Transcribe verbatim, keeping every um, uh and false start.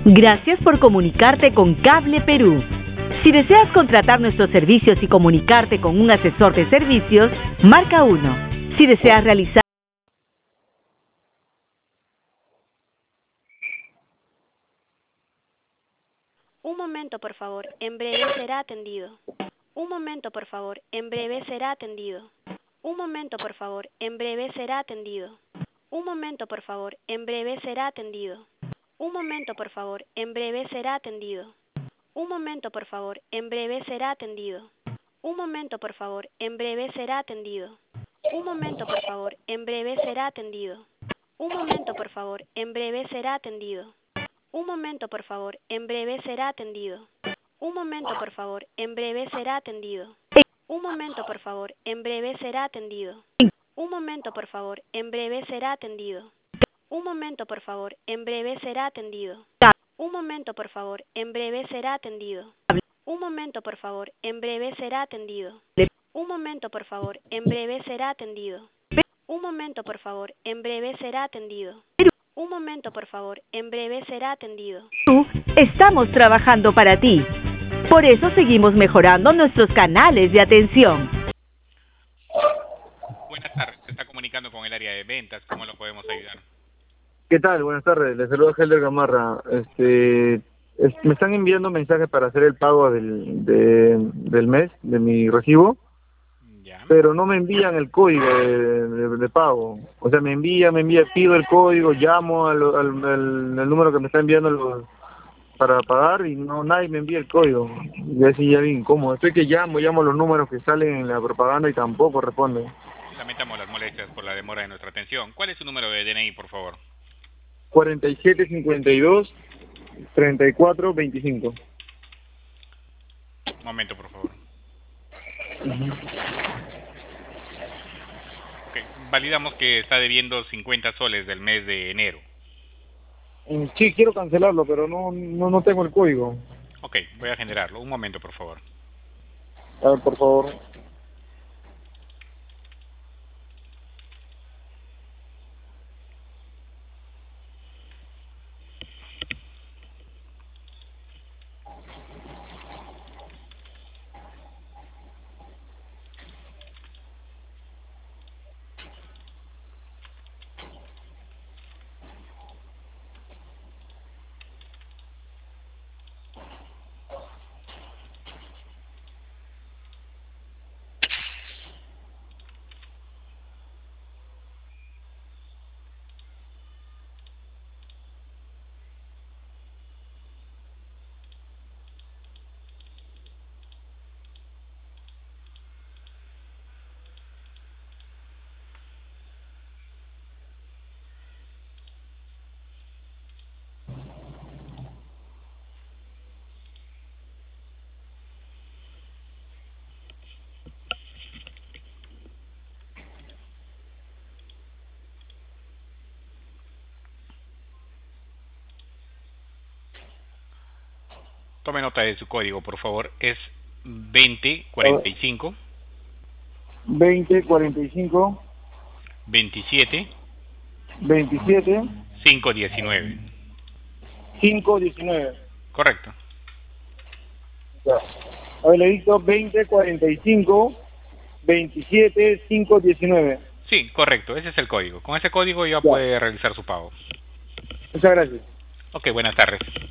Gracias por comunicarte con Cable Perú. Si deseas contratar nuestros servicios y comunicarte con un asesor de servicios, marca uno. Si deseas realizar... Un momento, por favor. En breve será atendido. Un momento, por favor. En breve será atendido. Un momento, por favor. En breve será atendido. Un momento, por favor. En breve será atendido. Un momento, por favor. En breve será atendido. Un momento, por favor. En breve será atendido. Un momento, por favor. En breve será atendido. Un momento, por favor. En breve será atendido. Un momento, por favor. En breve será atendido. Un momento, por favor. En breve será atendido. Un momento, por favor. En breve será atendido. Un momento, por favor. En breve será atendido. Un momento, por favor. En breve será atendido. Un momento, por favor. En breve será atendido. Un momento, por favor. En breve será atendido. Un momento, por favor. En breve será atendido. Un momento, por favor. En breve será atendido. Un momento, por favor. En breve será atendido. Un momento, por favor. En breve será atendido. Estamos trabajando para ti. Por eso seguimos mejorando nuestros canales de atención. Buenas tardes. Se está comunicando con el área de ventas. ¿Cómo lo podemos ayudar? ¿Qué tal? Buenas tardes. Les saluda Helder Gamarra. Este, es- me están enviando mensajes para hacer el pago del, de- del mes, de mi recibo, Ya. pero no me envían el código de, de- de pago. O sea, me envía, me envía, pido el código, llamo al, al, al- al número que me está enviando los- para pagar y no nadie me envía el código. Y así ya bien incómodo. Estoy que llamo, llamo los números que salen en la propaganda y tampoco responden. Lamentamos las molestias por la demora de nuestra atención. ¿Cuál es su número de D N I, por favor? cuarenta y siete cincuenta y dos treinta y cuatro veinticinco. Un momento, por favor. Ok. Validamos que está debiendo cincuenta soles del mes de enero. Mm, Sí, quiero cancelarlo, pero no, no, no tengo el código. Ok, voy a generarlo. Un momento, por favor. A ver, por favor. Tome nota de su código, por favor. Es veinte cuarenta y cinco veinte cuarenta y cinco veintisiete veintisiete cinco diecinueve. cinco diecinueve. Correcto. Ya. A ver, le dicto veinte cuarenta y cinco veintisiete cinco diecinueve. Sí, correcto. Ese es el código. Con ese código ya Ya. puede realizar su pago. Muchas gracias. Ok, buenas tardes.